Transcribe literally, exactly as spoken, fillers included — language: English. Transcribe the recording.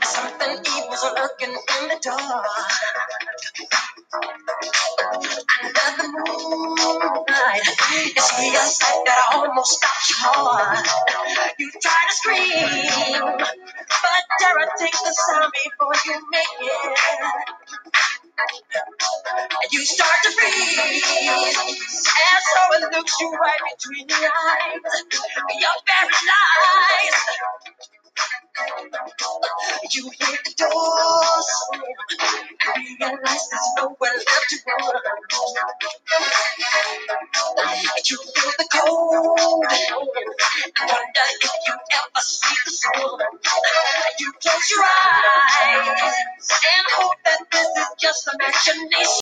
Something evil's lurking in the dark. Under the moonlight, you see a sight that almost stops your heart. You try to scream, but terror takes the sound before you make it. And you start to freeze, and so it looks you right between the eyes. You're paralyzed. You hear the door slam, realize there's nowhere left to run. You feel the cold hand, wonder if you ever see the sun. You close your eyes and hope that this is just imagination.